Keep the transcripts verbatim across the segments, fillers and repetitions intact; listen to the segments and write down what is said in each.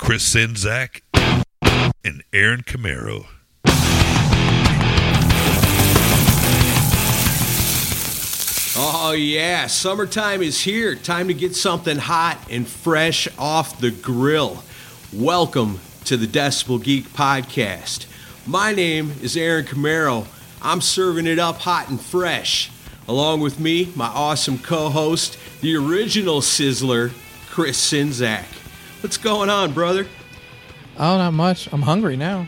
Chris Czynszak and Aaron Camaro. Oh yeah, summertime is here. Time to get something hot and fresh off the grill. Welcome to the Decibel Geek Podcast. My name is Aaron Camaro. I'm serving it up hot and fresh. Along with me, my awesome co-host, the original sizzler, Chris Czynszak. What's going on, brother? Oh, not much. I'm hungry now.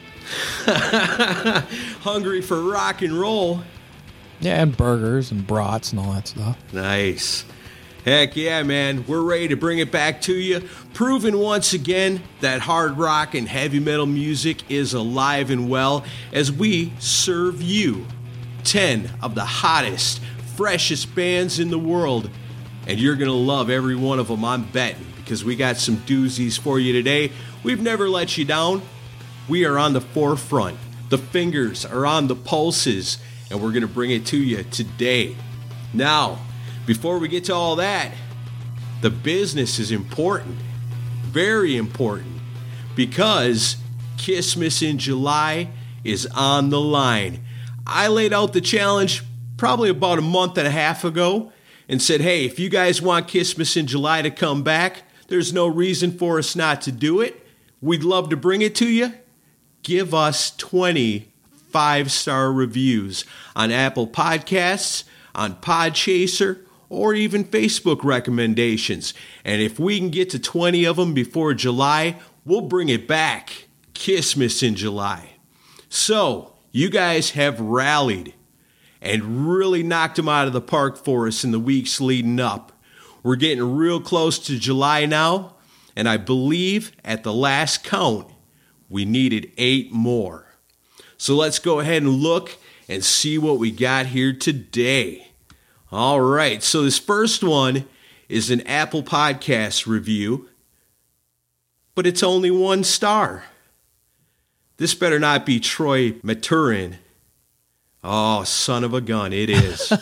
Hungry for rock and roll. Yeah, and burgers and brats and all that stuff. Nice. Heck yeah, man. We're ready to bring it back to you. Proving once again that hard rock and heavy metal music is alive and well as we serve you ten of the hottest, freshest bands in the world. And you're going to love every one of them, I'm betting, because we got some doozies for you today. We've never let you down. We are on the forefront. The fingers are on the pulses. And we're going to bring it to you today. Now, before we get to all that, the business is important. Very important. Because Kissmas in July is on the line. I laid out the challenge probably about a month and a half ago and said, hey, if you guys want Kissmas in July to come back, there's no reason for us not to do it. We'd love to bring it to you. Give us twenty five-star reviews on Apple Podcasts, on Podchaser, or even Facebook recommendations. And if we can get to twenty of them before July, we'll bring it back. Kissmas in July. So, you guys have rallied and really knocked them out of the park for us in the weeks leading up. We're getting real close to July now, and I believe at the last count, we needed eight more. So let's go ahead and look and see what we got here today. All right, so this first one is an Apple Podcast review, but it's only one star. This better not be Troy Maturin. Oh, son of a gun, it is.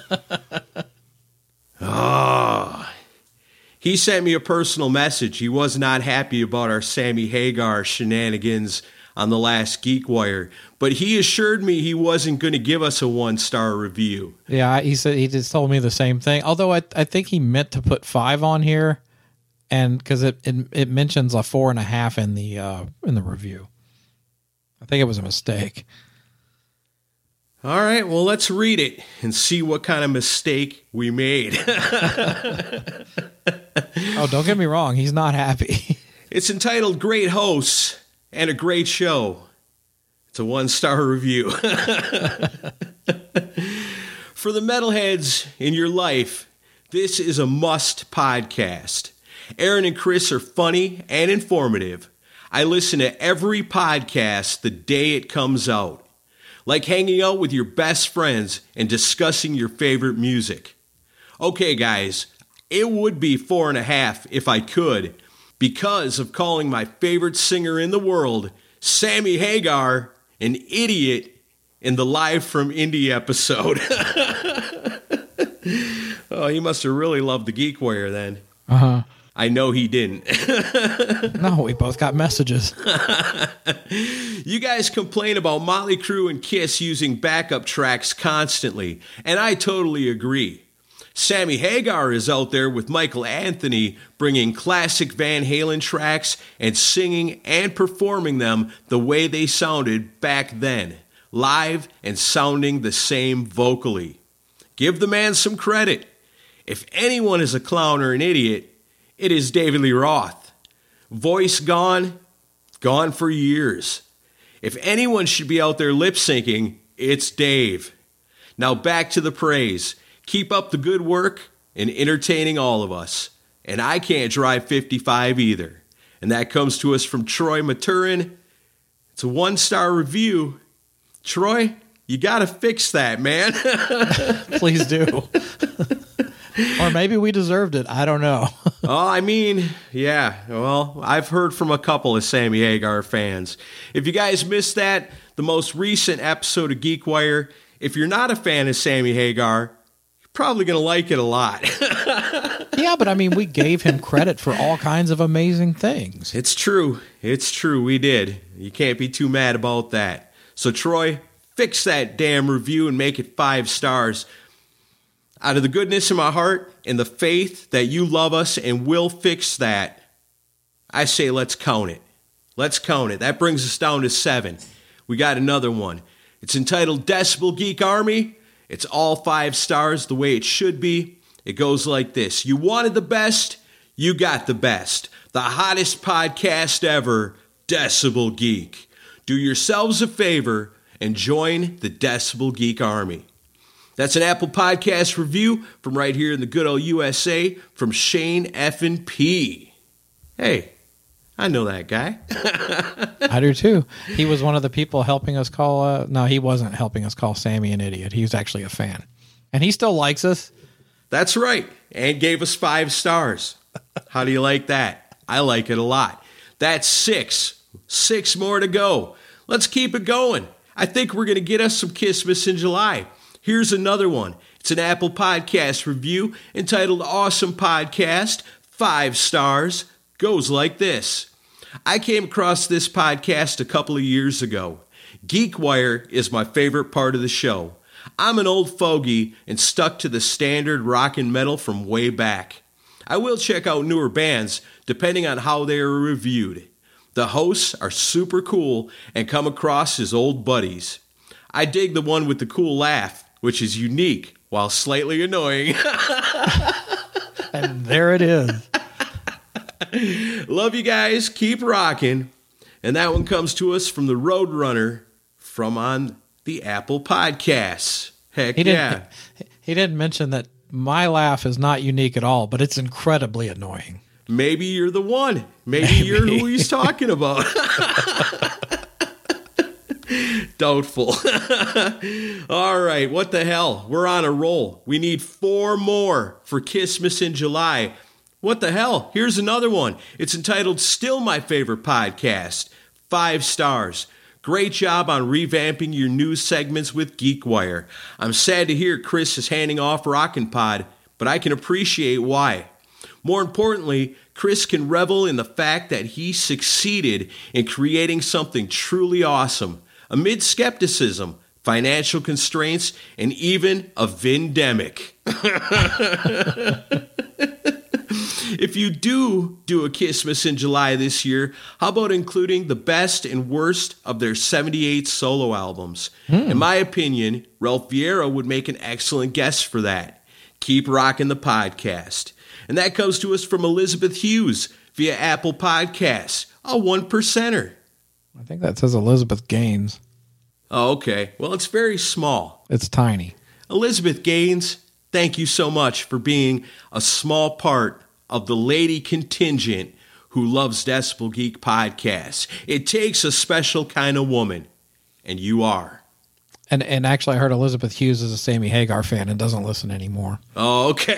Oh. He sent me a personal message. He was not happy about our Sammy Hagar shenanigans on the last GeekWire, but he assured me he wasn't going to give us a one-star review. Yeah, he said he just told me the same thing. Although I I think he meant to put five on here, and because it, it it mentions a four and a half in the uh, in the review. I think it was a mistake. All right, well, let's read it and see what kind of mistake we made. Oh, don't get me wrong, he's not happy. It's entitled Great Hosts and a Great Show. It's a one-star review. For the metalheads in your life, this is a must podcast. Aaron and Chris are funny and informative. I listen to every podcast the day it comes out. Like hanging out with your best friends and discussing your favorite music. Okay, guys, it would be four and a half if I could, because of calling my favorite singer in the world, Sammy Hagar, an idiot in the Live from Indy episode. Oh, he must have really loved the GeekWire then. Uh-huh. I know he didn't. No, we both got messages. You guys complain about Motley Crue and Kiss using backup tracks constantly, and I totally agree. Sammy Hagar is out there with Michael Anthony bringing classic Van Halen tracks and singing and performing them the way they sounded back then, live and sounding the same vocally. Give the man some credit. If anyone is a clown or an idiot, it is David Lee Roth. Voice gone, gone for years. If anyone should be out there lip-syncing, it's Dave. Now back to the praise. Keep up the good work and entertaining all of us. And I can't drive fifty-five either. And that comes to us from Troy Maturin. It's a one-star review. Troy, you got to fix that, man. Please do. Or maybe we deserved it. I don't know. Oh, I mean, yeah. Well, I've heard from a couple of Sammy Hagar fans. If you guys missed that, the most recent episode of GeekWire, if you're not a fan of Sammy Hagar, you're probably going to like it a lot. Yeah, but I mean, we gave him credit for all kinds of amazing things. It's true. It's true. We did. You can't be too mad about that. So, Troy, fix that damn review and make it five stars. Out of the goodness of my heart and the faith that you love us and will fix that, I say let's count it. Let's count it. That brings us down to seven. We got another one. It's entitled Decibel Geek Army. It's all five stars the way it should be. It goes like this. You wanted the best, you got the best. The hottest podcast ever, Decibel Geek. Do yourselves a favor and join the Decibel Geek Army. That's an Apple Podcast review from right here in the good old U S A from Shane Effin P. Hey, I know that guy. I do too. He was one of the people helping us call, uh, no, he wasn't helping us call Sammy an idiot. He was actually a fan. And he still likes us. That's right. And gave us five stars. How do you like that? I like it a lot. That's six. Six more to go. Let's keep it going. I think we're going to get us some Christmas in July. Here's another one. It's an Apple Podcast review entitled Awesome Podcast, five stars. Goes like this. I came across this podcast a couple of years ago. GeekWire is my favorite part of the show. I'm an old fogey and stuck to the standard rock and metal from way back. I will check out newer bands depending on how they are reviewed. The hosts are super cool and come across as old buddies. I dig the one with the cool laugh, which is unique while slightly annoying. And there it is. Love you guys. Keep rocking. And that one comes to us from the Roadrunner from on the Apple Podcasts. Heck He didn't, yeah. He didn't mention that my laugh is not unique at all, but it's incredibly annoying. Maybe you're the one. Maybe, Maybe. you're who he's talking about. Doubtful. All right, what the hell? We're on a roll. We need four more for Christmas in July. What the hell? Here's another one. It's entitled Still My Favorite Podcast. Five stars. Great job on revamping your news segments with GeekWire. I'm sad to hear Chris is handing off Rockin' Pod, but I can appreciate why. More importantly, Chris can revel in the fact that he succeeded in creating something truly awesome, amid skepticism, financial constraints, and even a vindemic. If you do do a Christmas in July this year, how about including the best and worst of their seventy-eight solo albums? Mm. In my opinion, Ralph Vieira would make an excellent guest for that. Keep rocking the podcast. And that comes to us from Elizabeth Hughes via Apple Podcasts, a one percenter. I think that says Elizabeth Gaines. Oh, okay. Well, it's very small. It's tiny. Elizabeth Gaines, thank you so much for being a small part of the lady contingent who loves Decibel Geek podcasts. It takes a special kind of woman, and you are. And and actually, I heard Elizabeth Hughes is a Sammy Hagar fan and doesn't listen anymore. Oh, okay.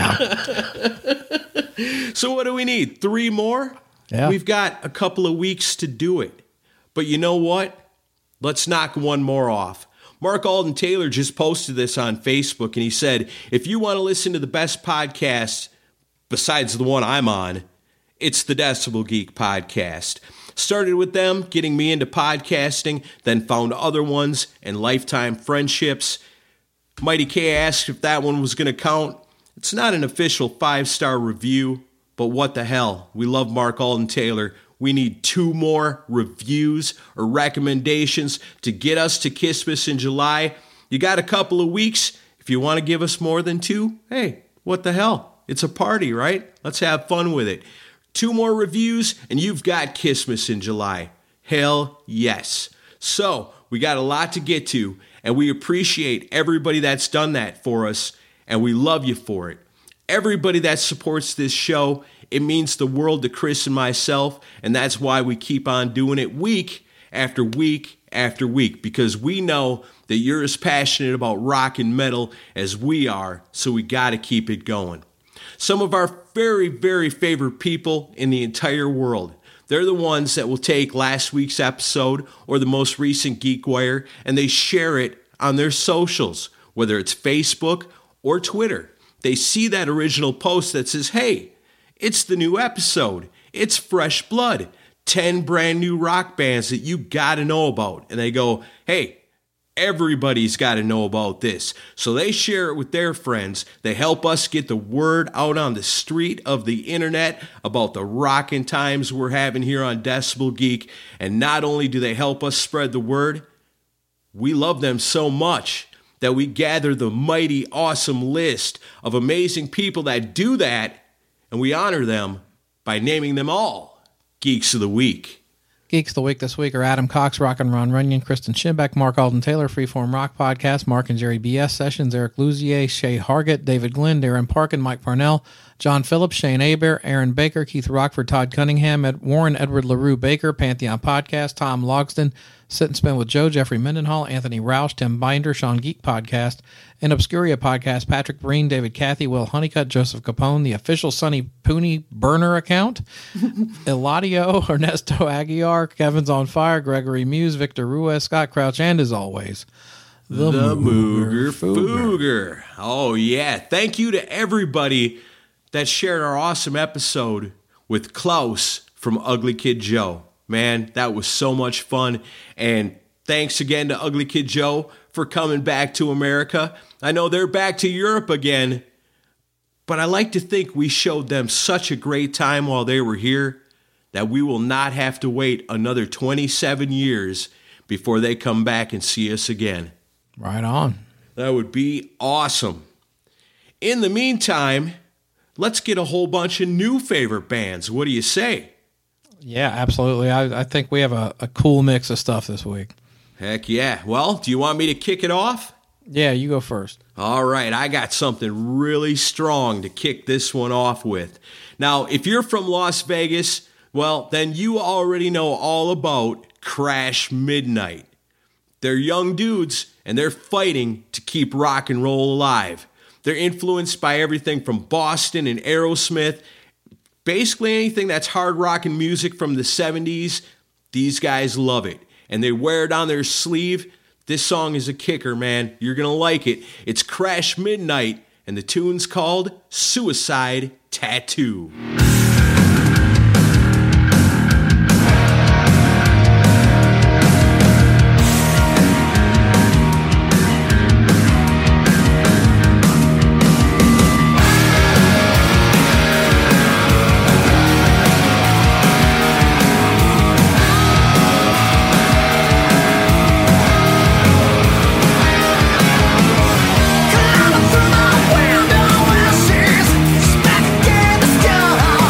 Yeah. So what do we need? Three more? Yeah. We've got a couple of weeks to do it. But you know what? Let's knock one more off. Mark Alden Taylor just posted this on Facebook, and he said, if you want to listen to the best podcast besides the one I'm on, it's the Decibel Geek podcast. Started with them, getting me into podcasting, then found other ones and lifetime friendships. Mighty K asked if that one was going to count. It's not an official five-star review, but what the hell? We love Mark Alden Taylor. We need two more reviews or recommendations to get us to Christmas in July. You got a couple of weeks. If you want to give us more than two, hey, what the hell? It's a party, right? Let's have fun with it. Two more reviews, and you've got Christmas in July. Hell yes. So, we got a lot to get to, and we appreciate everybody that's done that for us, and we love you for it. Everybody that supports this show, it means the world to Chris and myself, and that's why we keep on doing it week after week after week, because we know that you're as passionate about rock and metal as we are, so we got to keep it going. Some of our very, very favorite people in the entire world. They're the ones that will take last week's episode or the most recent GeekWire and they share it on their socials, whether it's Facebook or Twitter. They see that original post that says, hey, it's the new episode. It's Fresh Blood. ten brand new rock bands that you got to know about. And they go, hey, everybody's got to know about this. So they share it with their friends. They help us get the word out on the street of the internet about the rockin' times we're having here on Decibel Geek. And not only do they help us spread the word, we love them so much that we gather the mighty awesome list of amazing people that do that, and we honor them by naming them all Geeks of the Week. Geeks of the Week this week are Adam Cox, Rock and Ron Runyon, Kristen Schimbeck, Mark Alden Taylor, Freeform Rock Podcast, Mark and Jerry B S Sessions, Eric Luzier, Shay Hargett, David Glenn, Darren Parkin, Mike Parnell, John Phillips, Shane Aber, Aaron Baker, Keith Rockford, Todd Cunningham, Ed Warren, Edward LaRue Baker, Pantheon Podcast, Tom Logston, Sit and Spin with Joe, Jeffrey Mendenhall, Anthony Roush, Tim Binder, Sean Geek Podcast, and Obscuria Podcast, Patrick Breen, David Cathy, Will Honeycutt, Joseph Capone, the official Sonny Pooney burner account, Eladio, Ernesto Aguiar, Kevin's on Fire, Gregory Muse, Victor Ruiz, Scott Crouch, and as always, the, the Mooger Fooger. Oh, yeah. Thank you to everybody that shared our awesome episode with Klaus from Ugly Kid Joe. Man, that was so much fun. And thanks again to Ugly Kid Joe for coming back to America. I know they're back to Europe again, but I like to think we showed them such a great time while they were here that we will not have to wait another twenty-seven years before they come back and see us again. Right on. That would be awesome. In the meantime, let's get a whole bunch of new favorite bands. What do you say? Yeah, absolutely. I, I think we have a, a cool mix of stuff this week. Heck yeah. Well, do you want me to kick it off? Yeah, you go first. All right, I got something really strong to kick this one off with. Now, if you're from Las Vegas, well, then you already know all about Crash Midnight. They're young dudes, and they're fighting to keep rock and roll alive. They're influenced by everything from Boston and Aerosmith. Basically anything that's hard rock and music from the seventies, these guys love it. And they wear it on their sleeve. This song is a kicker, man. You're going to like it. It's Crash Midnight, and the tune's called Suicide Tattoo. Through my window, and she's back in the sky.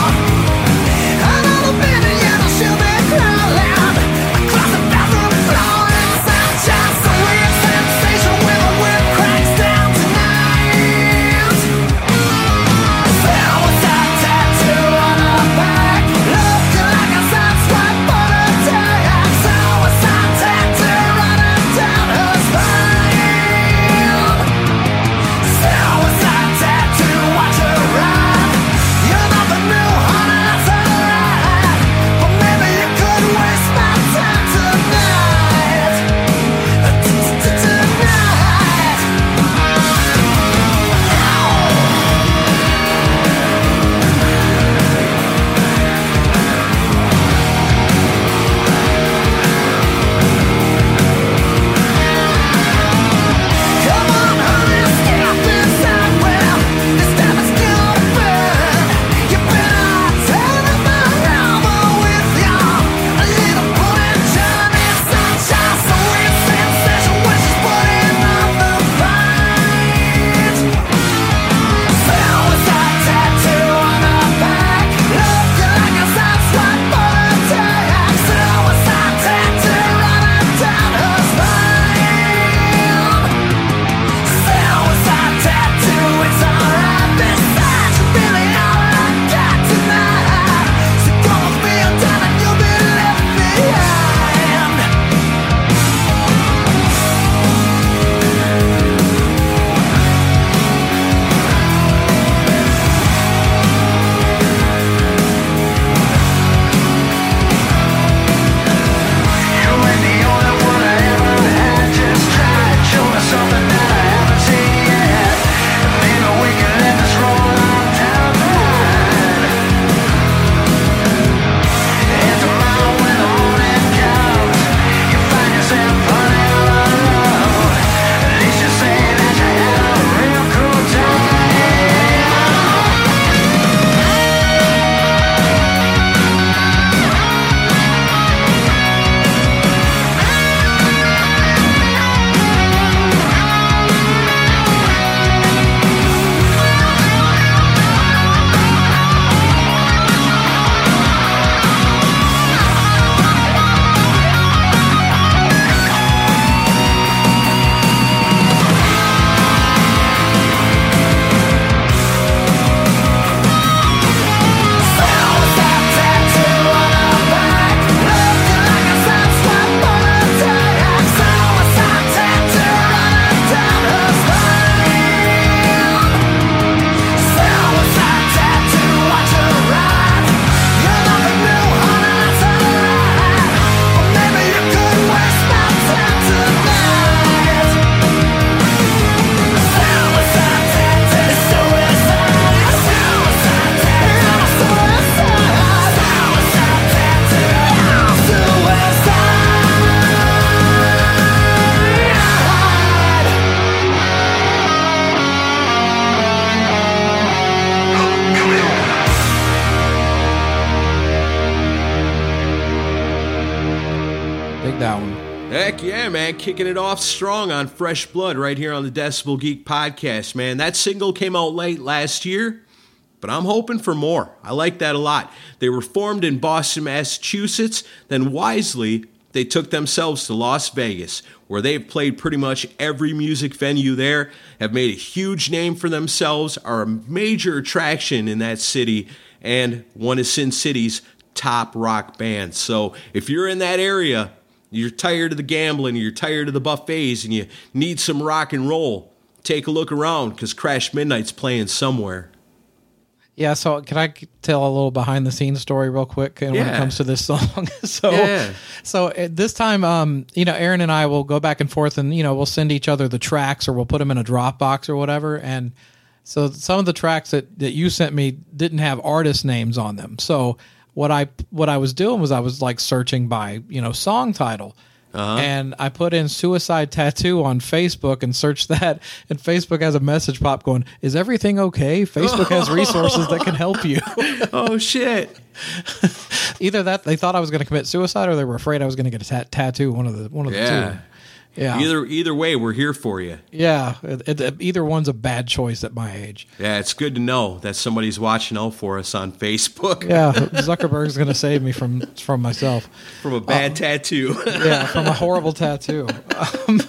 Yeah, man, kicking it off strong on Fresh Blood right here on the Decibel Geek podcast, man. That single came out late last year, but I'm hoping for more. I like that a lot. They were formed in Boston, Massachusetts, then wisely they took themselves to Las Vegas, where they've played pretty much every music venue there, have made a huge name for themselves, are a major attraction in that city, and one of Sin City's top rock bands. So if you're in that area, you're tired of the gambling, you're tired of the buffets, and you need some rock and roll, take a look around, because Crash Midnight's playing somewhere. Yeah, so can I tell a little behind-the-scenes story real quick when Yeah. it comes to this song? so, Yeah. so at this time, um, you know, Aaron and I will go back and forth, and you know, we'll send each other the tracks, or we'll put them in a Dropbox or whatever. And so some of the tracks that, that you sent me didn't have artist names on them. So what I what I was doing was I was like searching by, you know, song title. Uh-huh. And I put in Suicide Tattoo on Facebook and searched that, and Facebook has a message pop going, "Is everything okay? Facebook has resources that can help you." Oh, shit. Either that, they thought I was going to commit suicide, or they were afraid I was going to get a ta- tattoo. One of the one of the Yeah. two. Yeah. Either either way, we're here for you. Yeah. It, it, either one's a bad choice at my age. Yeah, it's good to know that somebody's watching out for us on Facebook. Yeah. Zuckerberg's going to save me from from myself. From a bad Um, tattoo. Yeah, from a horrible tattoo. Um,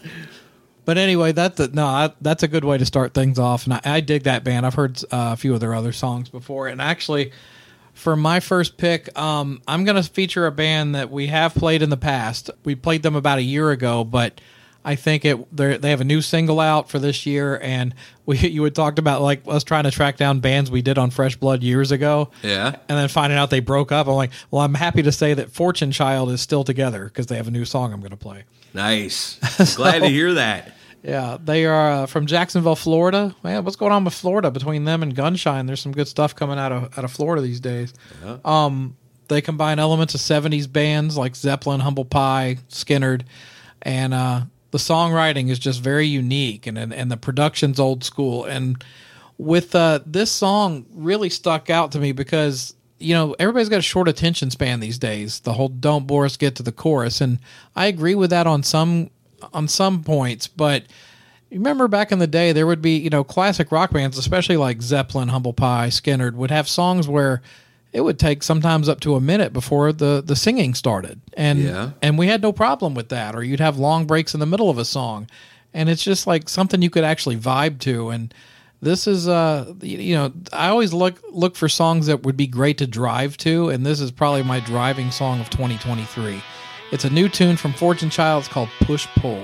but anyway, that's a, no, I, that's a good way to start things off, and I, I dig that band. I've heard uh, a few of their other songs before, and actually, for my first pick, um, I'm going to feature a band that we have played in the past. We played them about a year ago, but I think it they have a new single out for this year, and we you had talked about like us trying to track down bands we did on Fresh Blood years ago. Yeah. And then finding out they broke up. I'm like, well, I'm happy to say that Fortune Child is still together because they have a new song I'm going to play. Nice. Glad to hear that. Yeah, they are uh, from Jacksonville, Florida. Man, what's going on with Florida between them and Gunshine? There's some good stuff coming out of out of Florida these days. Yeah. Um, they combine elements of seventies bands like Zeppelin, Humble Pie, Skynyrd, and uh, the songwriting is just very unique, and and, and the production's old school. And with uh, this song, really stuck out to me because, you know, everybody's got a short attention span these days. The whole "Don't bore us, get to the chorus," and I agree with that on some. on some points, but you remember back in the day, there would be, you know, classic rock bands, especially like Zeppelin, Humble Pie, Skynyrd, would have songs where it would take sometimes up to a minute before the, the singing started. And, Yeah. and we had no problem with that. Or you'd have long breaks in the middle of a song. And it's just like something you could actually vibe to. And this is, uh, you know, I always look, look for songs that would be great to drive to. And this is probably my driving song of twenty twenty-three. It's a new tune from Fortune Child. It's called Push Pull.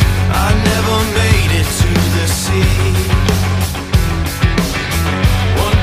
One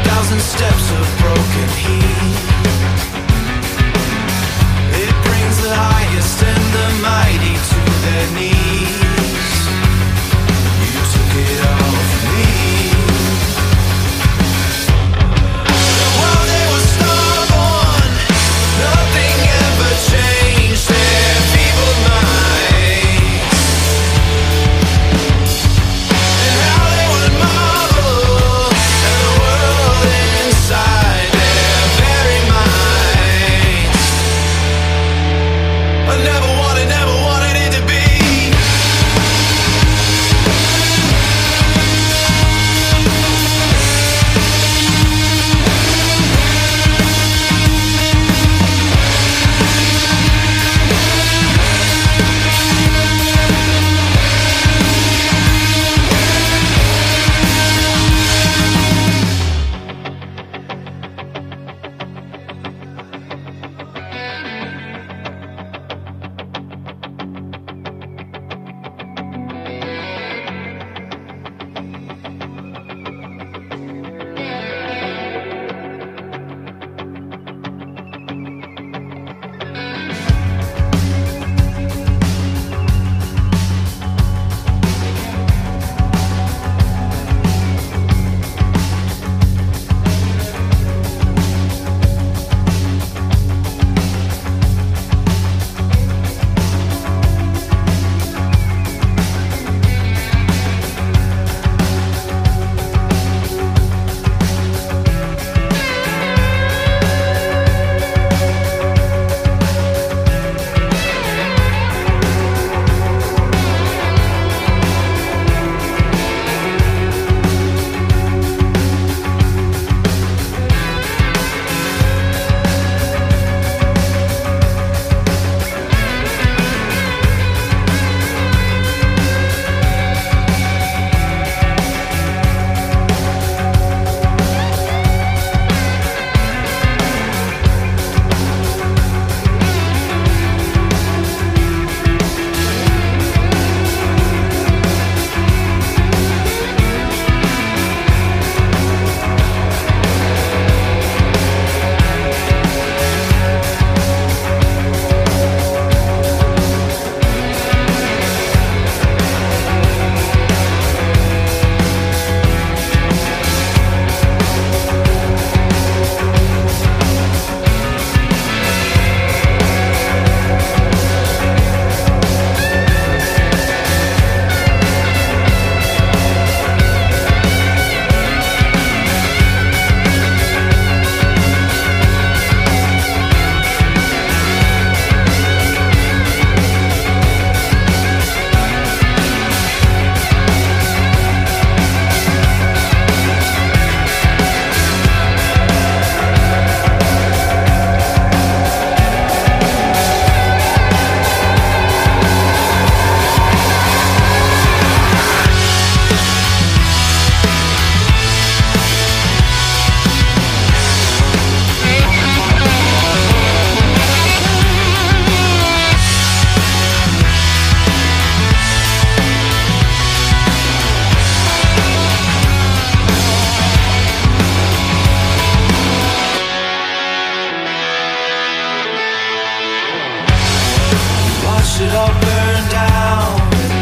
watched it all burn down,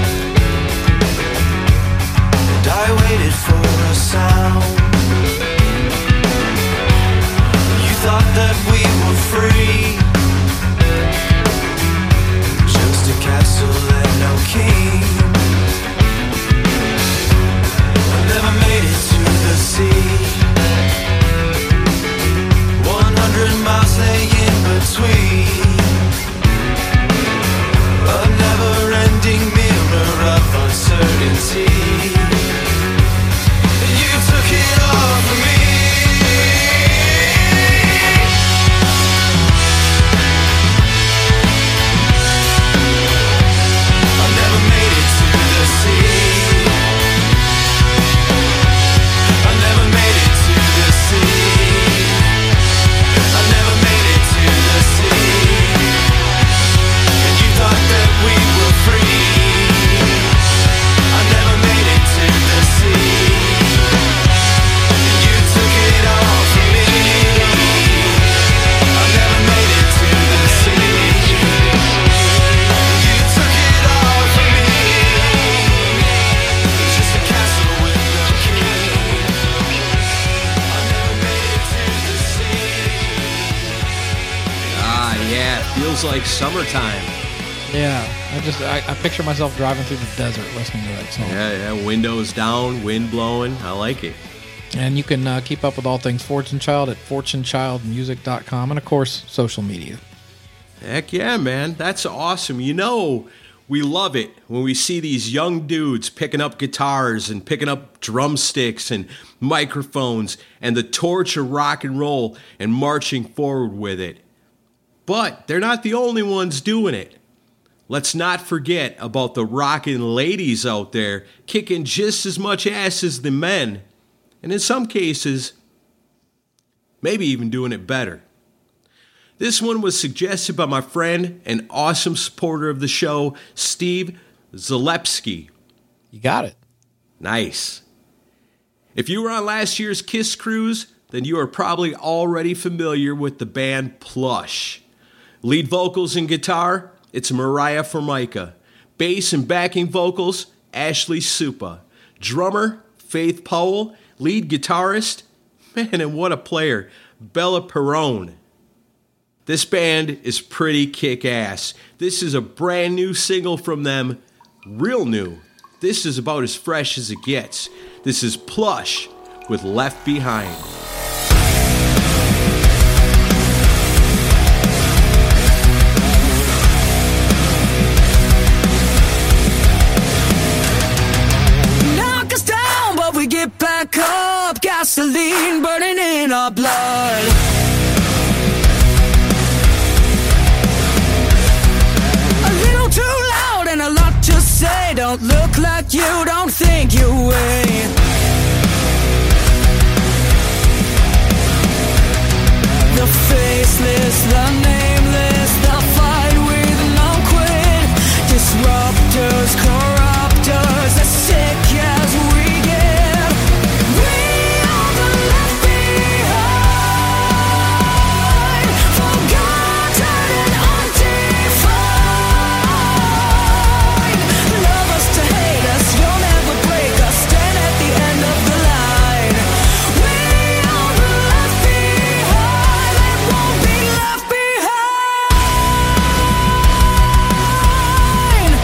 and I waited for a sound. You thought that we were free, just a castle and no king. I never made it to the sea. One hundred miles lay in between, a never-ending mirror of uncertainty. You took it all from me. I never made it to the sea. I never made it to the sea. I never made it to the sea. And you thought that we were free. I never made it to the sea. And you took it all from me. I never made it to the sea. You took it all from me. It's just a castle with no king. I never made it to the sea. Ah, yeah, feels like summertime. Yeah, I just I, I picture myself driving through the desert listening to that song. Yeah, yeah, windows down, wind blowing. I like it. And you can uh, keep up with all things Fortune Child at fortune child music dot com, and of course, social media. Heck yeah, man. That's awesome. You know, we love it when we see these young dudes picking up guitars and picking up drumsticks and microphones and the torch of rock and roll and marching forward with it. But they're not the only ones doing it. Let's not forget about the rockin' ladies out there kicking just as much ass as the men. And in some cases, maybe even doing it better. This one was suggested by my friend and awesome supporter of the show, Steve Zalewski. You got it. Nice. If you were on last year's KISS cruise, then you are probably already familiar with the band Plush. Lead vocals and guitar, it's Mariah Formica. Bass and backing vocals, Ashley Supa. Drummer, Faith Powell. Lead guitarist, man, and what a player, Bella Perrone. This band is pretty kick-ass. This is a brand new single from them, real new. This is about as fresh as it gets. This is Plush with Left Behind. Knock us down, but we get back up. Gasoline burning in our blood. A little too loud and a lot to say. Don't look like you, don't think you weigh. The faceless, the nameless, the fight with no quit. Disruptors, corruptors, as sick as we get. We are the left behind, forgotten and undefined. Love us to hate us, you'll never break us. Stand at the end of the line. We are the left behind, and won't be left behind.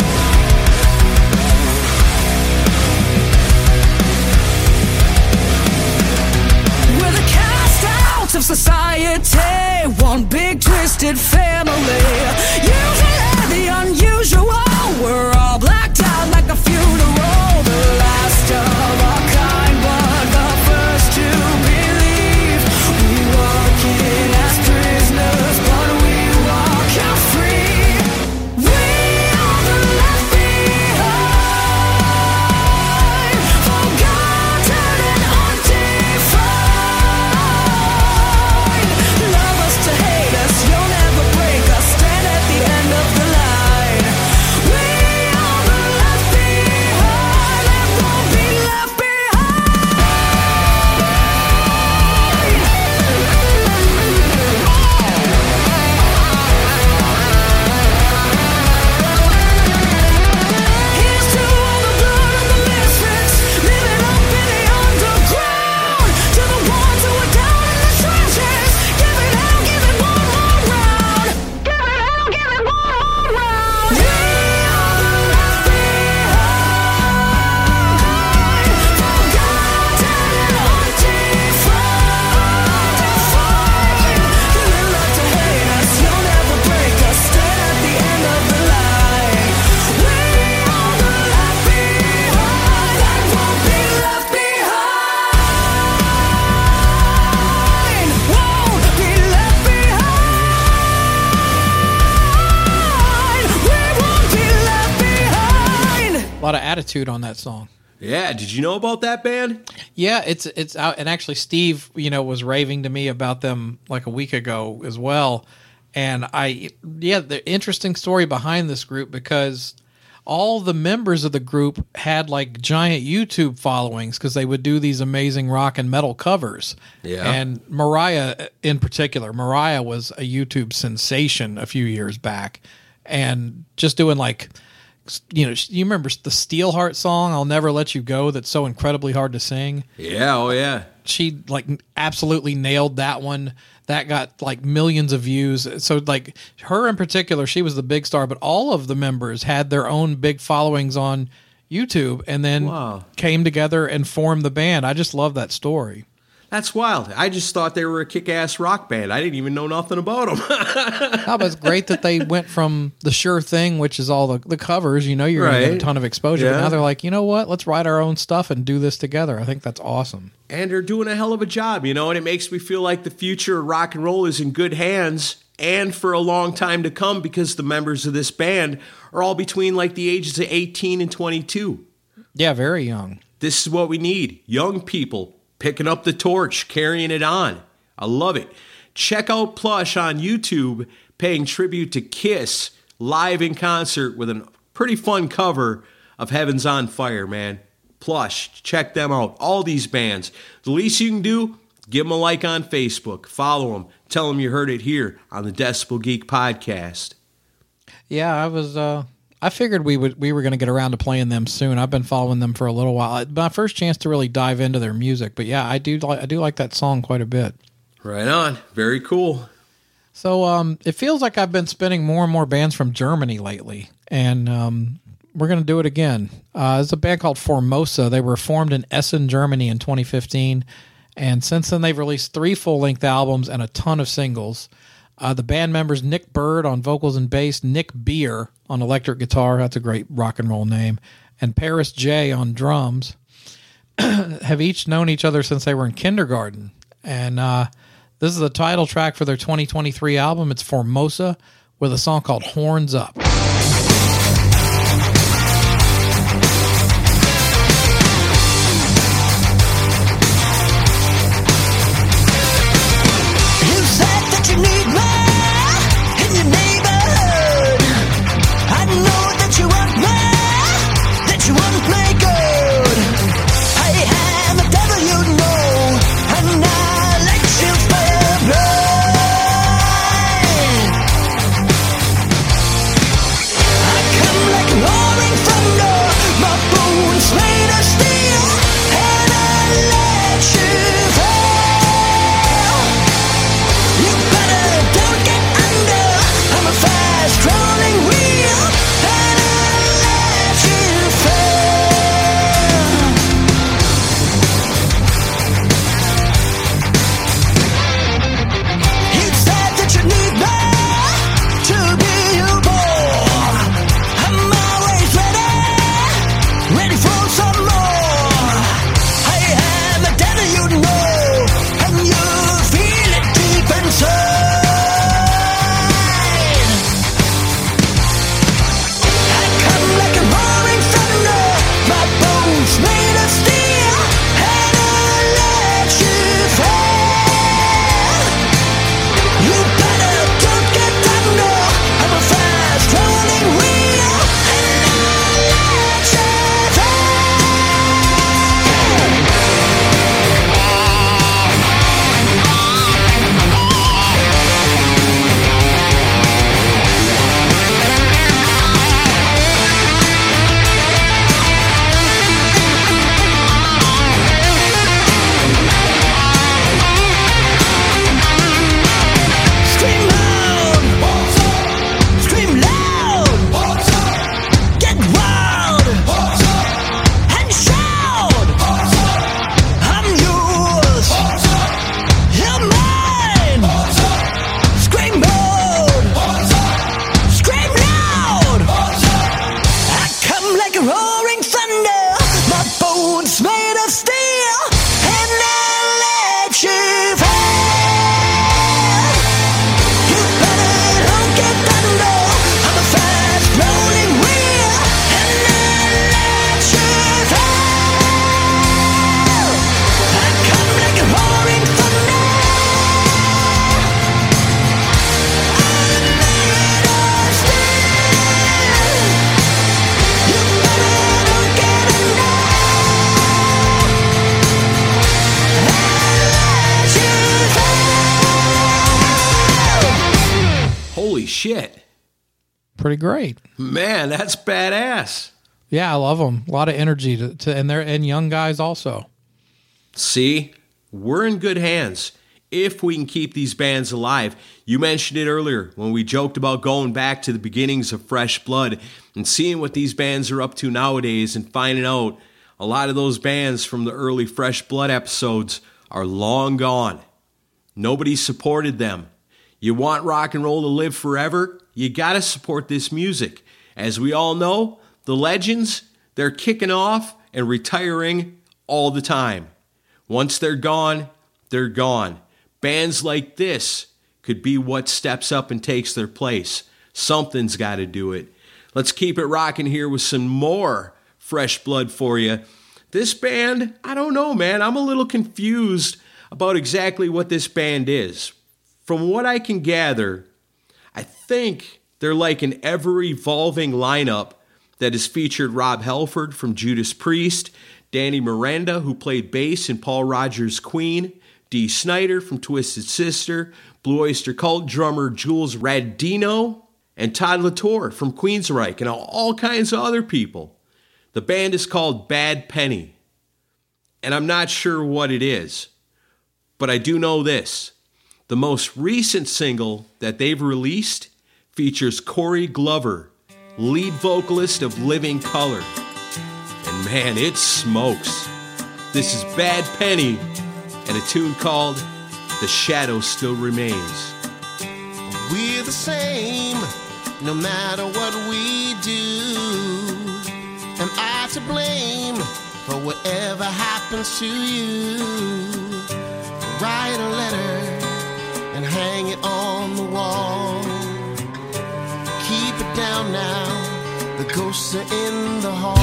We're the cast out of society, one big twisted family. Usually the unusual, we're all blacked out like a funeral. The last of our kind, but the first to believe. We walk in as prisoners, but we walk out free. We are the left behind, forgotten and undefined. Love us to hate us, you'll never break us. Stand at the end lot of attitude on that song. Yeah, did you know about that band? Yeah, it's it's out, and actually Steve, you know, was raving to me about them like a week ago as well. And I, yeah, the interesting story behind this group, because all the members of the group had like giant YouTube followings because they would do these amazing rock and metal covers. Yeah. And Mariah in particular, Mariah was a YouTube sensation a few years back, and just doing like, you know, you remember the Steelheart song, I'll Never Let You Go, that's so incredibly hard to sing? Yeah, oh yeah. She like absolutely nailed that one. That got like millions of views. So like her in particular, she was the big star, but all of the members had their own big followings on YouTube and then Wow. came together and formed the band. I just love that story. That's wild. I just thought they were a kick-ass rock band. I didn't even know nothing about them. No, but it's great that they went from the Sure Thing, which is all the, the covers, you know, you're going to get a Right. ton of exposure. Yeah. But now they're like, you know what? Let's write our own stuff and do this together. I think that's awesome. And they're doing a hell of a job, you know, and it makes me feel like the future of rock and roll is in good hands and for a long time to come, because the members of this band are all between like the ages of eighteen and twenty-two. Yeah, very young. This is what we need. Young people picking up the torch, carrying it on. I love it. Check out Plush on YouTube, paying tribute to Kiss live in concert with a pretty fun cover of Heaven's on Fire, man. Plush, check them out. All these bands. The least you can do, give them a like on Facebook. Follow them. Tell them you heard it here on the Decibel Geek Podcast. Yeah, I was. Uh, I figured we would. We were going to get around to playing them soon. I've been following them for a little while. My first chance to really dive into their music, but yeah, I do. Like, I do like that song quite a bit. Right on. Very cool. So um, it feels like I've been spinning more and more bands from Germany lately, and um, we're going to do it again. Uh, it's a band called Formosa. They were formed in Essen, Germany in twenty fifteen, and since then they've released three full-length albums and a ton of singles. Uh, the band members, Nick Bird on vocals and bass, Nick Beer on electric guitar, that's a great rock and roll name, and Paris J on drums, have each known each other since they were in kindergarten. And uh, this is the title track for their twenty twenty-three album. It's Formosa with a song called Horns Up. You said that you need me in your neighborhood. I know that you want me, that you want me good. I am the devil, you know, and I let you fire blind. shit. Pretty great. Man, that's badass. Yeah, I love them. A lot of energy to, to and they're and young guys also. See, we're in good hands if we can keep these bands alive. You mentioned it earlier when we joked about going back to the beginnings of Fresh Blood and seeing what these bands are up to nowadays and finding out a lot of those bands from the early Fresh Blood episodes are long gone. Nobody supported them. You want rock and roll to live forever? You gotta support this music. As we all know, the legends, they're kicking off and retiring all the time. Once they're gone, they're gone. Bands like this could be what steps up and takes their place. Something's got to do it. Let's keep it rocking here with some more Fresh Blood for you. This band, I don't know, man. I'm a little confused about exactly what this band is. From what I can gather, I think they're like an ever-evolving lineup that has featured Rob Halford from Judas Priest, Danny Miranda, who played bass in Paul Rogers' Queen, Dee Snider from Twisted Sister, Blue Oyster Cult drummer Jules Radino, and Todd Latour from Queensryche, and all kinds of other people. The band is called Bad Penny, and I'm not sure what it is, but I do know this. The most recent single that they've released features Corey Glover, lead vocalist of Living Colour. And man, it smokes. This is Bad Penny and a tune called The Shadow Still Remains. We're the same, no matter what we do. Am I to blame for whatever happens to you? Write a letter and hang it on the wall. Keep it down now, the ghosts are in the hall.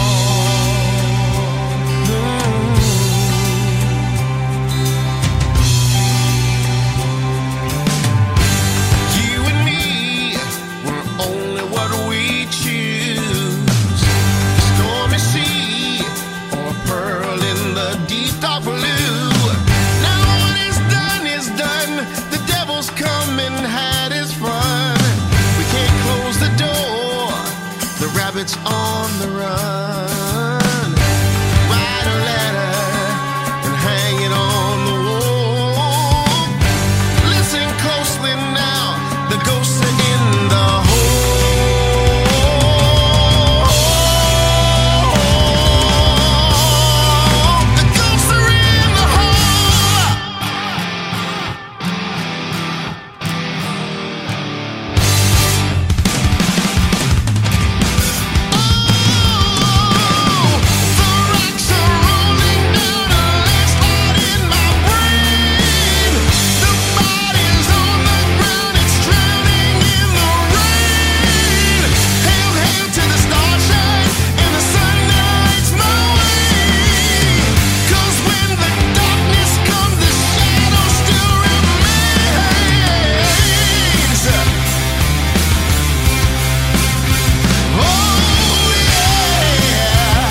Mm. You and me, we're only what we choose. Stormy sea or a pearl in the deep dark blue. Now what is done is done. The devil's come and had his fun. We can't close the door. The rabbit's on the run. Write a letter and hang it on the wall. Listen closely now. The ghosts are in the hole. The ghosts are in the hole. Oh, the rocks are rolling down a landslide in my brain. The body's on the ground, it's drowning in the rain. Hail, hail to the starshine and the sun that lights my way. 'Cause when the darkness comes, the shadow still remains. Oh yeah.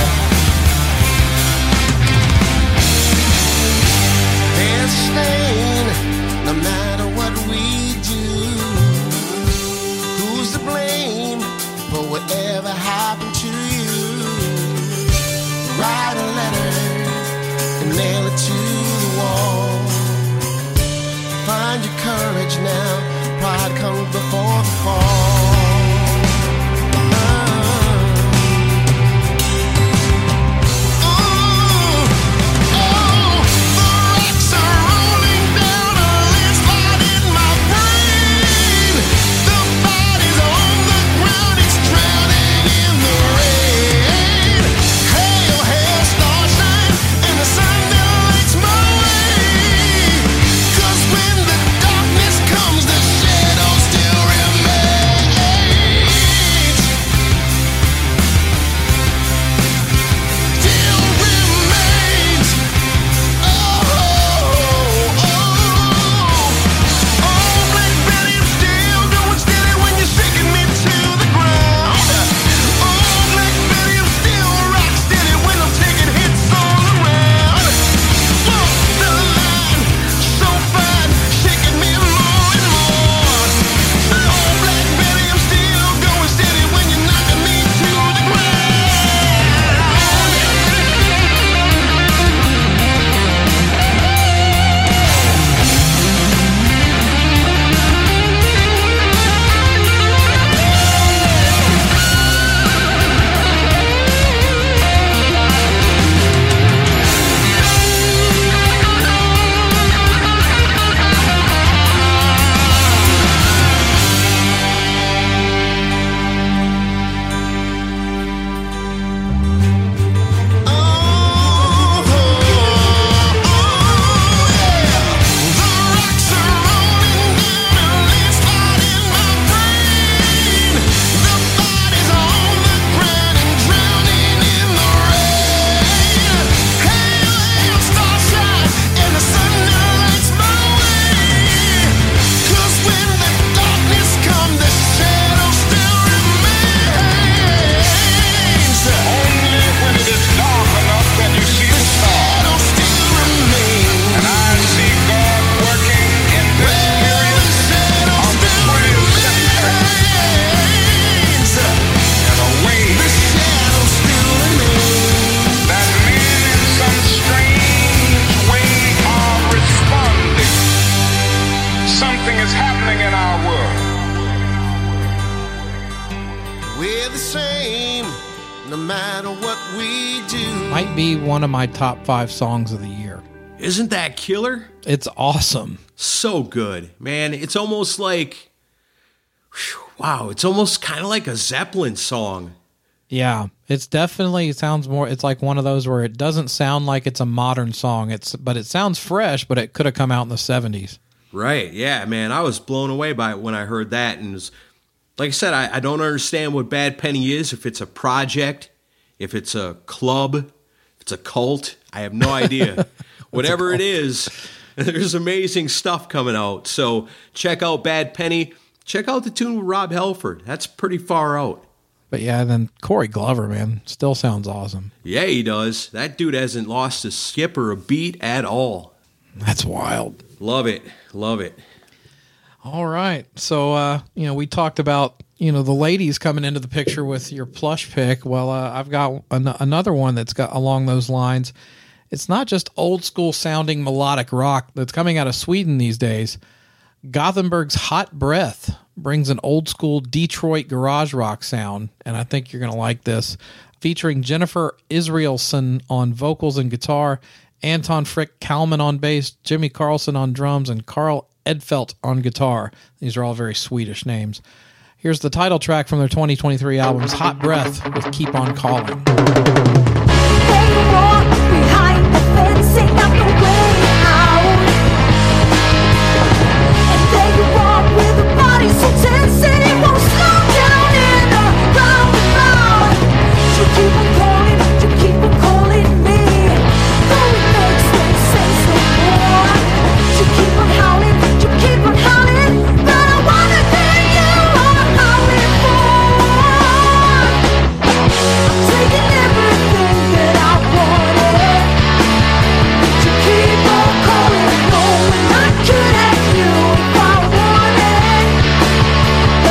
There's a stain, no matter what we do. Who's to blame for whatever happened to you? Write a letter and nail it to the wall. Find your courage now, pride comes before the fall. Cause when the darkness comes, the shadow still remains. we're the same, no matter what we do. Might be one of my top five songs of the year. Isn't that killer? It's awesome. So good, man. It's almost like, whew, wow, it's almost kind of like a Zeppelin song. Yeah, it's definitely, it sounds more, it's like one of those where it doesn't sound like it's a modern song, It's but it sounds fresh, but it could have come out in the seventies. Right, yeah, man. I was blown away by it when I heard that. And it was, like I said, I, I don't understand what Bad Penny is, if it's a project, if it's a club, if it's a cult. I have no idea. Whatever it is, there's amazing stuff coming out. So check out Bad Penny. Check out the tune with Rob Halford. That's pretty far out. But yeah, then Corey Glover, man, still sounds awesome. Yeah, he does. That dude hasn't lost a skip or a beat at all. That's wild. Love it. Love it. All right. So, uh, you know, we talked about, you know, the ladies coming into the picture with your plush pick. Well, uh, I've got an- another one that's got along those lines. It's not just old school sounding melodic rock that's coming out of Sweden these days. Gothenburg's Hot Breath brings an old school Detroit garage rock sound, and I think you're going to like this. Featuring Jennifer Israelson on vocals and guitar, Anton Frick Kalman on bass, Jimmy Carlson on drums, and Carl Edfelt on guitar. These are all very Swedish names. Here's the title track from their twenty twenty-three albums, Hot Breath with Keep On Calling. Behind the fencing of the way out, and there you walk with a body so tense and it won't slow down in a roundabout. You keep on calling, you keep on calling me, though it makes no sense no more. You keep on howling, you keep on howling, but I wanna hear you are howling for. I'm taking everything that I wanted. You keep on calling, knowing I could have you if I wanted.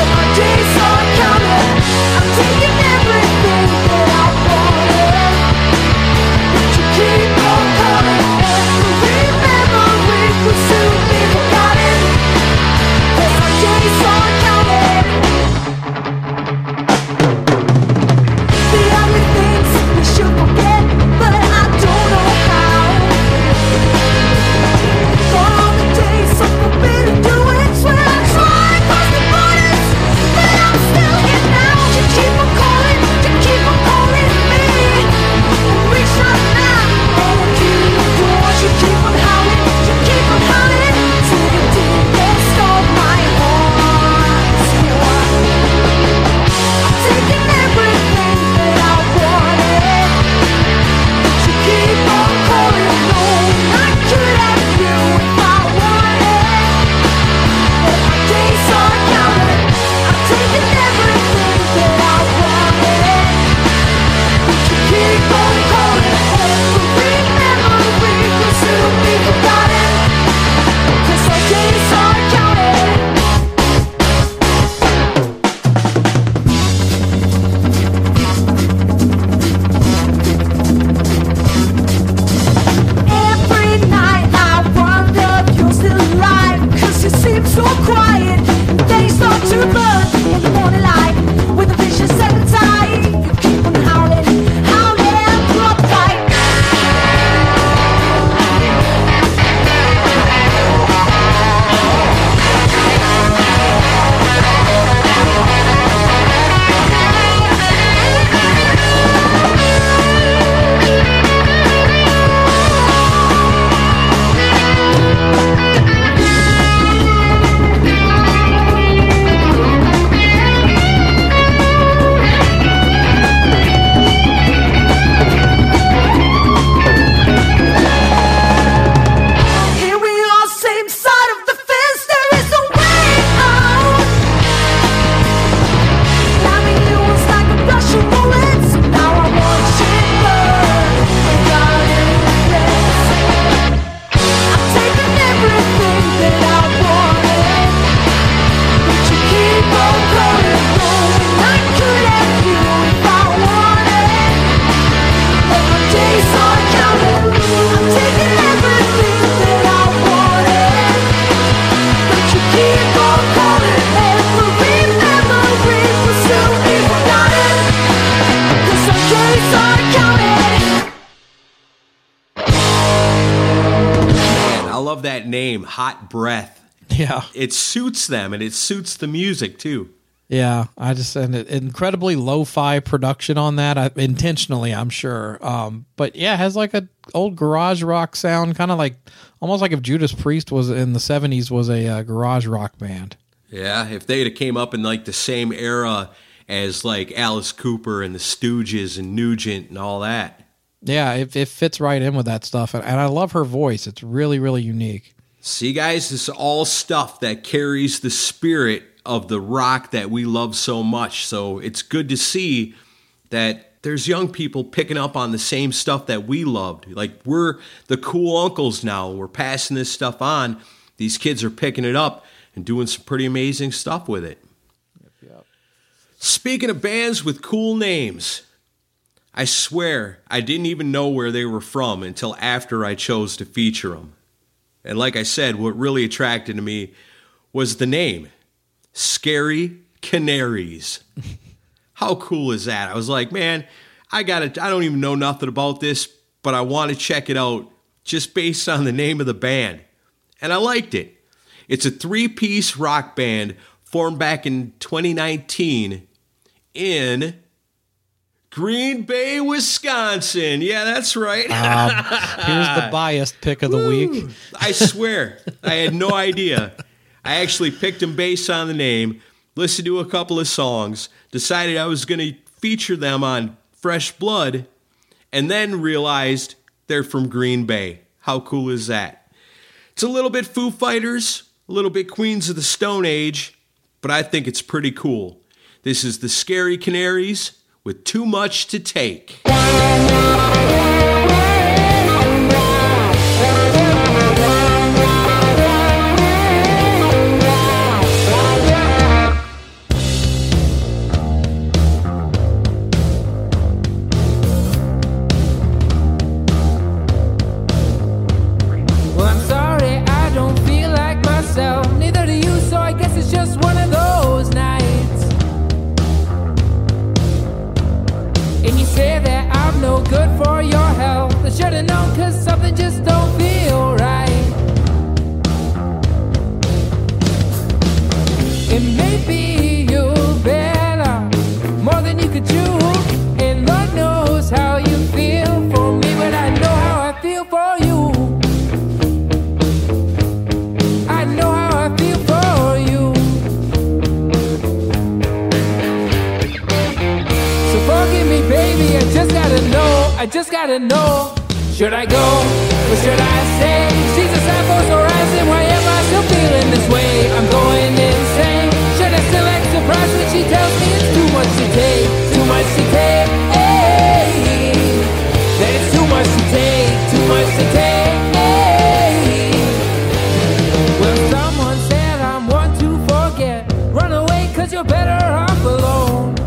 that name, Hot Breath. Yeah. It suits them, and it suits the music, too. Yeah, I just and it, incredibly lo-fi production on that, I, intentionally, I'm sure. Um, but yeah, it has like a old garage rock sound, kind of like almost like if Judas Priest was in the seventies was a uh, garage rock band. Yeah, if they'd have came up in like the same era as like Alice Cooper and the Stooges and Nugent and all that. Yeah, it, it fits right in with that stuff, and, and I love her voice. It's really, really unique. See, guys, this is all stuff that carries the spirit of the rock that we love so much. So it's good to see that there's young people picking up on the same stuff that we loved. Like, we're the cool uncles now. We're passing this stuff on. These kids are picking it up and doing some pretty amazing stuff with it. Yep, yep. Speaking of bands with cool names, I swear I didn't even know where they were from until after I chose to feature them. And like I said, what really attracted to me was the name, Scary Canaries. How cool is that? I was like, man, I got it. I don't even know nothing about this, but I want to check it out just based on the name of the band. And I liked it. It's a three-piece rock band formed back in twenty nineteen in Green Bay, Wisconsin. Yeah, that's right. Um, here's the biased pick of the Woo. week. I swear, I had no idea. I actually picked them based on the name, listened to a couple of songs, decided I was going to feature them on Fresh Blood, and then realized they're from Green Bay. How cool is that? It's a little bit Foo Fighters, a little bit Queens of the Stone Age, but I think it's pretty cool. This is the Scary Canaries with Too Much to Take. Well, I'm sorry, I don't feel like myself. Neither do you, so I guess it's just one of those nights. And you say that I'm no good for your health. I should've known, cause something just don't feel right. And maybe you're better, more than you could chew. And Lord knows how you feel for me, but I know how I feel for you. I know how I feel for you. So forgive me, baby, I just gotta know, I just gotta know. Should I go, or should I stay? Jesus, I'm both horizon, why am I still feeling this way? I'm going insane. Should I still act surprised when she tells me it's too much to take? Too much to take, hey. That it's too much to take, too much to take, hey. Well, someone said I'm one to forget. Run away, cause you're better off alone.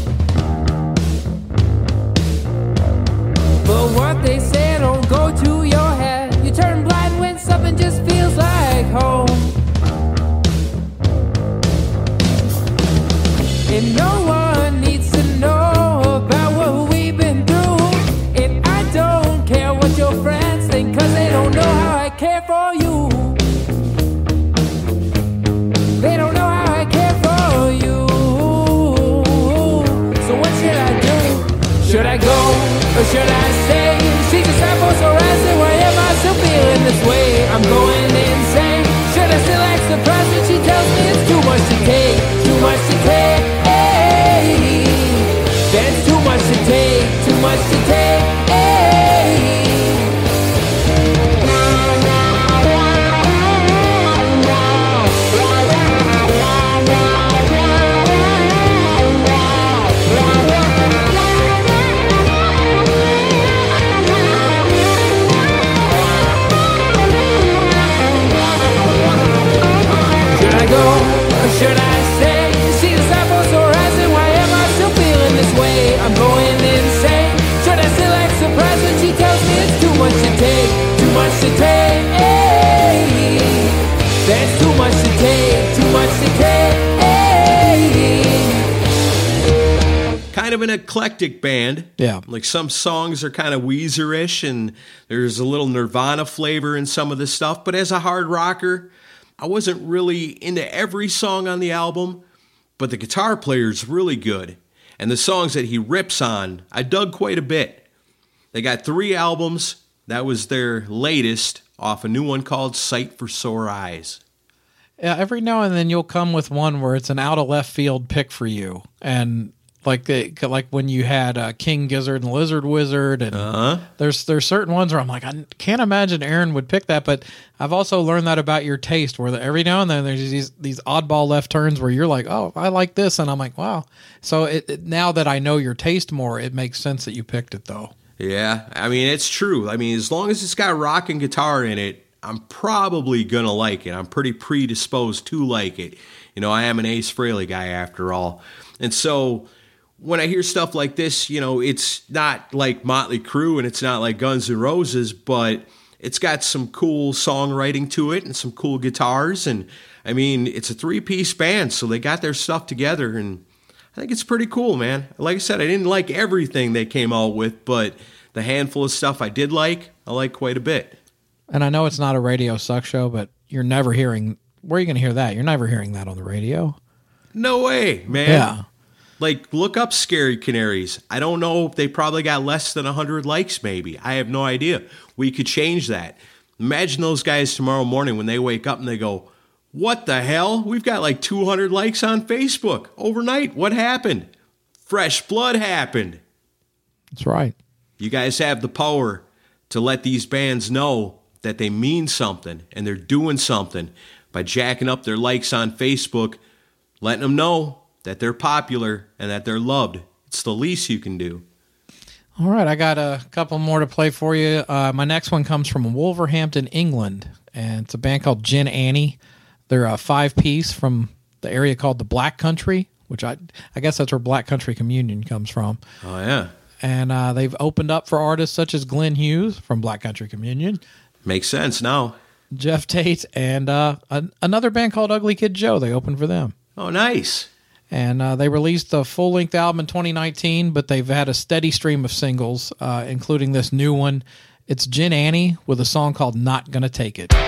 But what they say don't go to your head. You turn blind when something just feels like home. And no one needs to know about what we've been through. And I don't care what your friends think, cause they don't know how I care for you. They don't know how I care for you. So what should I do? Should I go, or should I stay? She just apples horizon, why am I still feeling this way? I'm going insane. Should I still act surprised when she tells me it's too much to take? Too much to take, hey. That's too much to take, too much to take, hey. kind of an eclectic band. Yeah. Like some songs are kind of Weezer-ish, and there's a little Nirvana flavor in some of the stuff. But as a hard rocker, I wasn't really into every song on the album, but the guitar player's really good. And the songs that he rips on, I dug quite a bit. They got three albums. That was their latest, off a new one called Sight for Sore Eyes. Yeah, every now and then you'll come with one where it's an out of left field pick for you. And like the, like when you had uh, King Gizzard and Lizard Wizard, and Uh-huh. there's there's certain ones where I'm like, I can't imagine Aaron would pick that. But I've also learned that about your taste, where the, every now and then there's these these oddball left turns where you're like, oh, I like this, and I'm like, wow. So it, it, now that I know your taste more, it makes sense that you picked it, though. Yeah, I mean, it's true. I mean, as long as it's got rock and guitar in it, I'm probably going to like it. I'm pretty predisposed to like it. You know, I am an Ace Frehley guy after all. And so when I hear stuff like this, you know, it's not like Motley Crue and it's not like Guns N' Roses, but it's got some cool songwriting to it and some cool guitars. And I mean, it's a three-piece band, so they got their stuff together, and I think it's pretty cool, man. Like I said, I didn't like everything they came out with, but the handful of stuff I did like, I like quite a bit. And I know it's not a Radio Suck show, but you're never hearing, where are you going to hear that? You're never hearing that on the radio. No way, man. Yeah. Like, look up Scary Canaries. I don't know if they probably got less than one hundred likes, maybe. I have no idea. We could change that. Imagine those guys tomorrow morning when they wake up and they go, what the hell? We've got like two hundred likes on Facebook overnight. What happened? Fresh blood happened. That's right. You guys have the power to let these bands know that they mean something and they're doing something by jacking up their likes on Facebook, letting them know that they're popular and that they're loved. It's the least you can do. All right, I got a couple more to play for you. Uh, my next one comes from Wolverhampton, England, and it's a band called Gin Annie. They're a five-piece from the area called the Black Country, which I I guess that's where Black Country Communion comes from. Oh, yeah. And uh, they've opened up for artists such as Glenn Hughes from Black Country Communion, Makes sense now. Jeff Tate, and uh, an, another band called Ugly Kid Joe. They opened for them. Oh, nice. And uh, they released a full-length album in twenty nineteen, but they've had a steady stream of singles, uh, including this new one. It's Gin Annie with a song called Not Gonna Take It.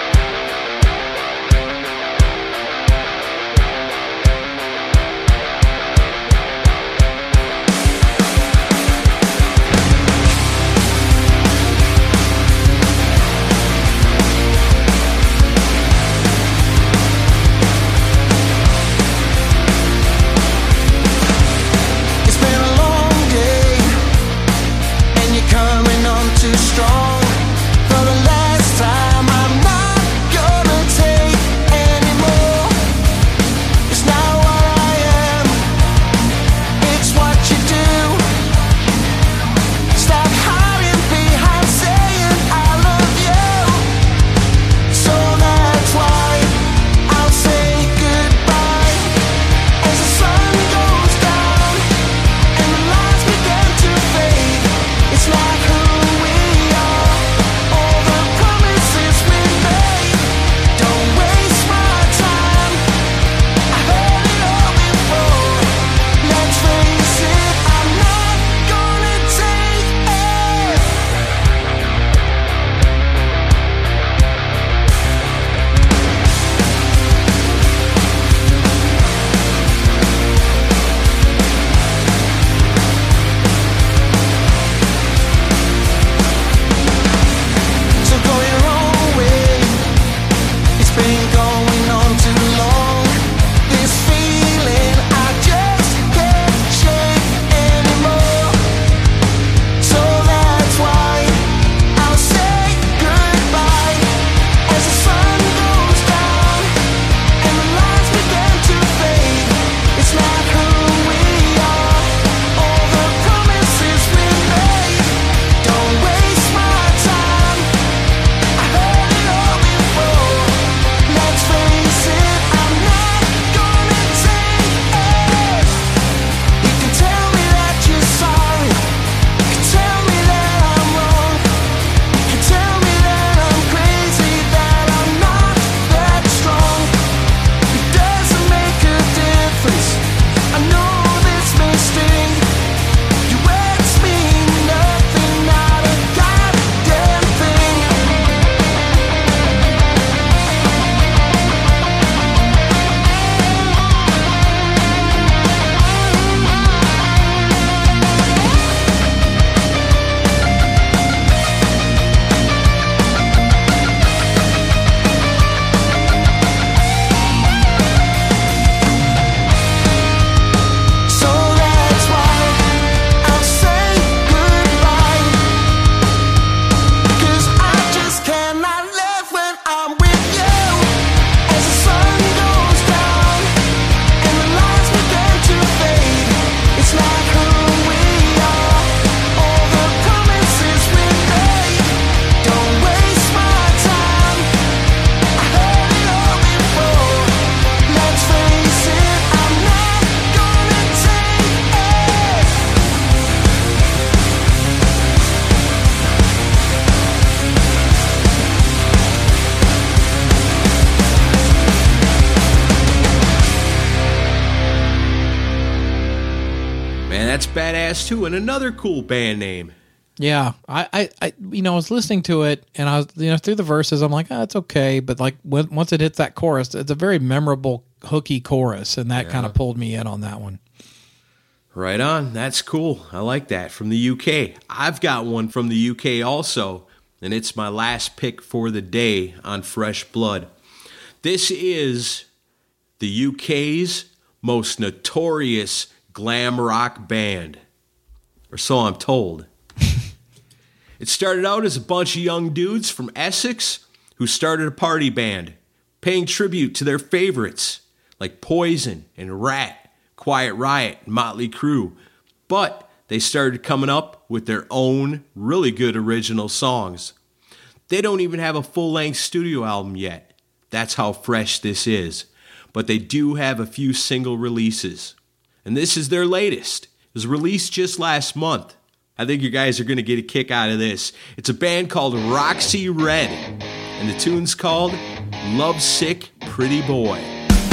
It's been a long day, and you're coming on too strong. For the last time, I'm not Man, that's badass too, and another cool band name. Yeah, I, I, I, you know, I was listening to it, and I was, you know, through the verses, I'm like, oh, it's okay, but like when, once it hits that chorus, it's a very memorable, hooky chorus, and that Yeah. kind of pulled me in on that one. Right on. That's cool. I like that. From the U K. I've got one from the U K also, and it's my last pick for the day on Fresh Blood. This is the U K's most notorious glam rock band, or so I'm told. It started out as a bunch of young dudes from Essex who started a party band, paying tribute to their favorites like Poison and Rat, Quiet Riot, and Motley Crue. But they started coming up with their own really good original songs. They don't even have a full-length studio album yet. That's how fresh this is. But they do have a few single releases. And this is their latest. It was released just last month. I think you guys are going to get a kick out of this. It's a band called Roxy Red. And the tune's called Lovesick Pretty Boy.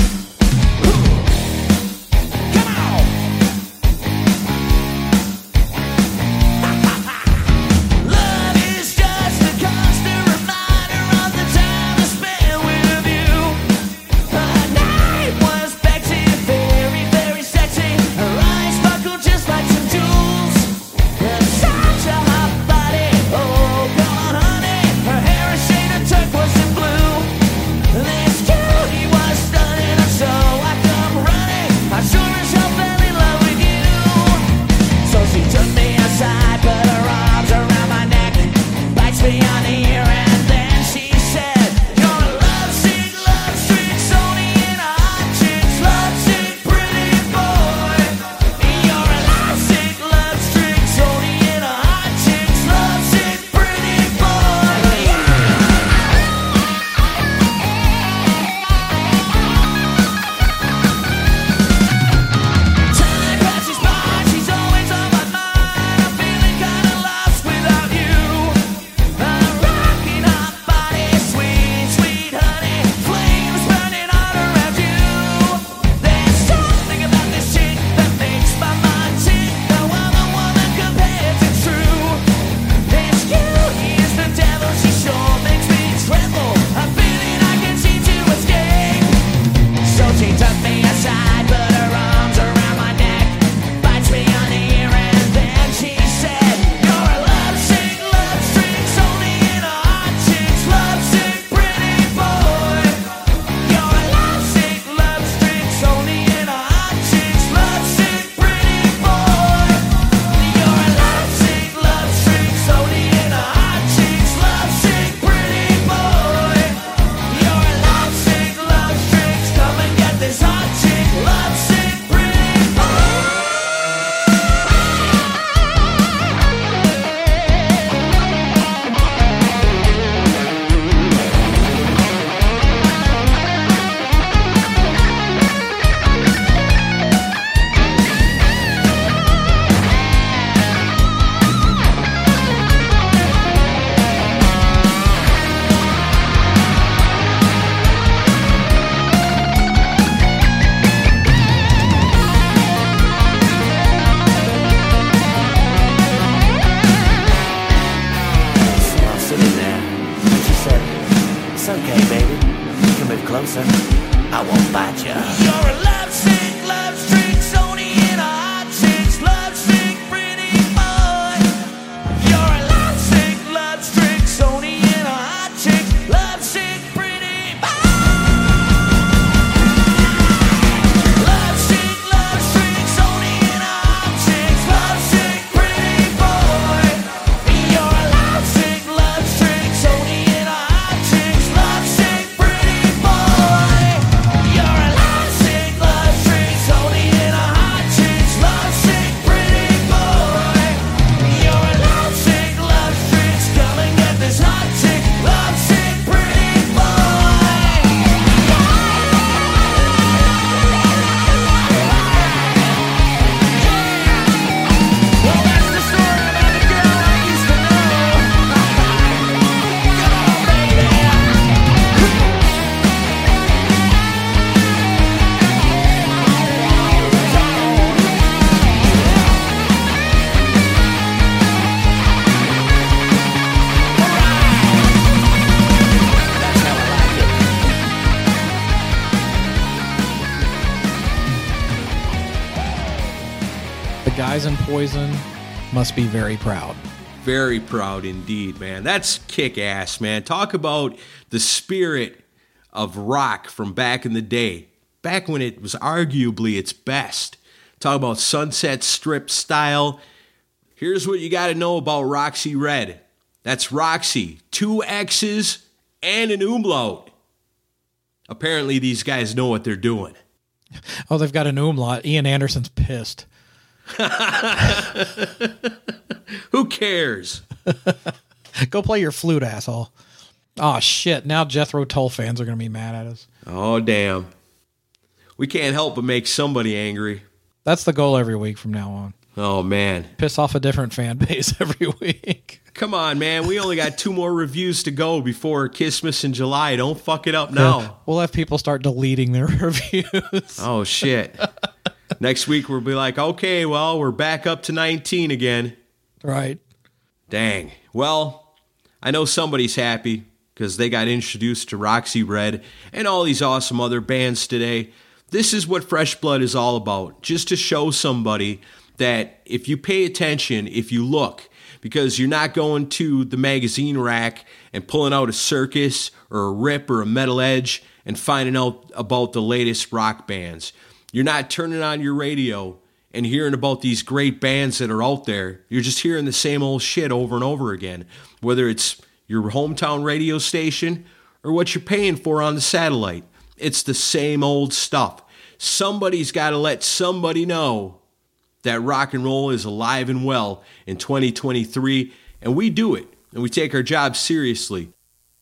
closer, I won't bite ya. You're a love sick, love streak, Sony in a hot chick's love sick, pretty boy. You're a love sick, love streak, Sony in a hot chick's love sick, pretty boy. Love sick, love streak, Sony in a hot chick's love sick, pretty boy. You're a love sick, love streak, Sony in a hot chick's love sick, pretty boy. You're a love sick, love The guys in Poison must be very proud. Very proud indeed, man. That's kick-ass, man. Talk about the spirit of rock from back in the day. Back when it was arguably its best. Talk about Sunset Strip style. Here's what you got to know about Roxy Red. That's Roxy. Two X's and an umlaut. Apparently these guys know what they're doing. Oh, they've got an umlaut. Ian Anderson's pissed. Who cares? Go play your flute, asshole. Oh, shit. Now Jethro Tull fans are going to be mad at us. Oh, damn. We can't help but make somebody angry. That's the goal every week from now on. Oh, man. Piss off a different fan base every week. Come on, man. We only got two more reviews to go before Christmas in July. Don't fuck it up now. Yeah. We'll have people start deleting their reviews. Oh, shit. Next week, we'll be like, okay, well, we're back up to nineteen again. Right. Dang. Well, I know somebody's happy because they got introduced to Roxy Red and all these awesome other bands today. This is what Fresh Blood is all about, just to show somebody that if you pay attention, if you look, because you're not going to the magazine rack and pulling out a Circus or a Rip or a Metal Edge and finding out about the latest rock bands. You're not turning on your radio and hearing about these great bands that are out there. You're just hearing the same old shit over and over again, whether it's your hometown radio station or what you're paying for on the satellite. It's the same old stuff. Somebody's got to let somebody know that rock and roll is alive and well in twenty twenty-three, and we do it, and we take our job seriously.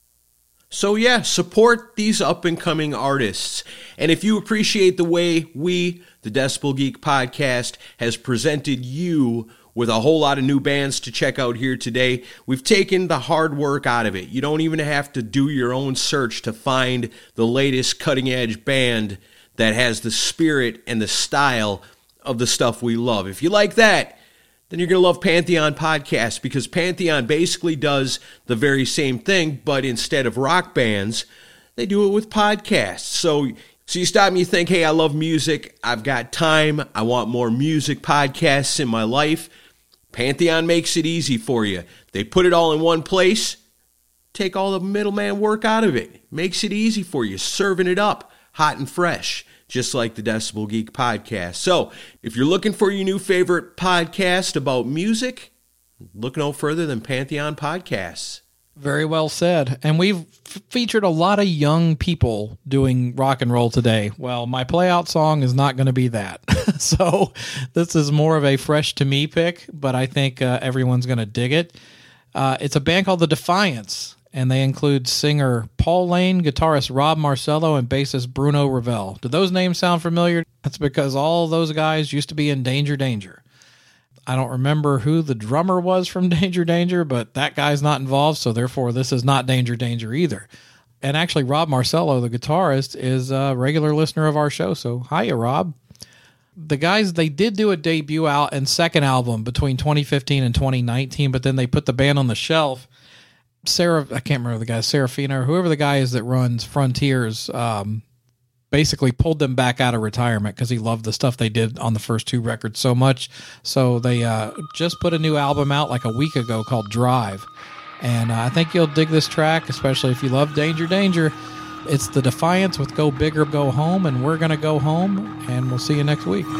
So yeah, support these up-and-coming artists. And if you appreciate the way we, the Decibel Geek Podcast, has presented you with a whole lot of new bands to check out here today, we've taken the hard work out of it. You don't even have to do your own search to find the latest cutting-edge band that has the spirit and the style of the stuff we love. If you like that, then you're going to love Pantheon Podcast, because Pantheon basically does the very same thing, but instead of rock bands, they do it with podcasts. So, so you stop and you think, hey, I love music. I've got time. I want more music podcasts in my life. Pantheon makes it easy for you. They put it all in one place. Take all the middleman work out of it. Makes it easy for you, serving it up hot and fresh, just like the Decibel Geek Podcast. So, if you're looking for your new favorite podcast about music, look no further than Pantheon Podcasts. Very well said. And we've f- featured a lot of young people doing rock and roll today. Well, my playout song is not going to be that. So, this is more of a fresh to me pick, but I think uh, everyone's going to dig it. Uh, it's a band called The Defiance, and they include singer Paul Lane, guitarist Rob Marcello, and bassist Bruno Ravel. Do those names sound familiar? That's because all those guys used to be in Danger Danger. I don't remember who the drummer was from Danger Danger, but that guy's not involved, so therefore this is not Danger Danger either. And actually, Rob Marcello, the guitarist, is a regular listener of our show, so hiya, Rob. The guys, they did do a debut out and second album between twenty fifteen and twenty nineteen, but then they put the band on the shelf. Sarah, I can't remember the guy, Serafina, or whoever the guy is that runs Frontiers, um, basically pulled them back out of retirement because he loved the stuff they did on the first two records so much. So they uh, just put a new album out like a week ago called Drive. And uh, I think you'll dig this track, especially if you love Danger Danger. It's The Defiance with Go Big or Go Home, and we're going to go home, and we'll see you next week.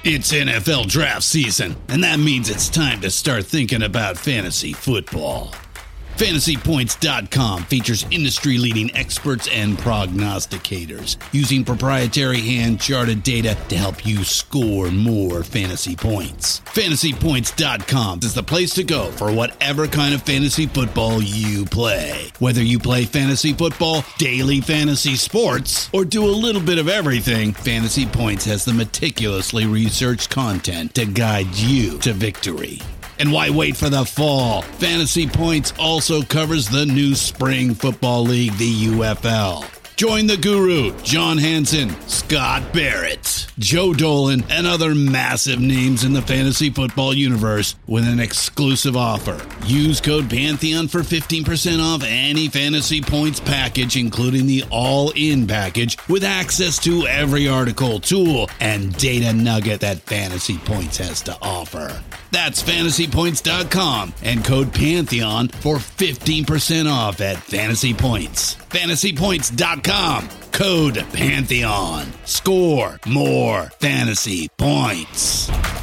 It's N F L draft season, and that means it's time to start thinking about fantasy football. Fantasy Points dot com features industry-leading experts and prognosticators using proprietary hand-charted data to help you score more fantasy points. Fantasy Points dot com is the place to go for whatever kind of fantasy football you play. Whether you play fantasy football, daily fantasy sports, or do a little bit of everything, Fantasy Points has the meticulously researched content to guide you to victory. And why wait for the fall? Fantasy Points also covers the new spring football league, the U F L. Join the guru, John Hansen, Scott Barrett, Joe Dolan, and other massive names in the fantasy football universe with an exclusive offer. Use code Pantheon for fifteen percent off any Fantasy Points package, including the all-in package, with access to every article, tool, and data nugget that Fantasy Points has to offer. That's Fantasy Points dot com and code Pantheon for fifteen percent off at Fantasy Points. Fantasy Points dot com, code Pantheon. Score more fantasy points.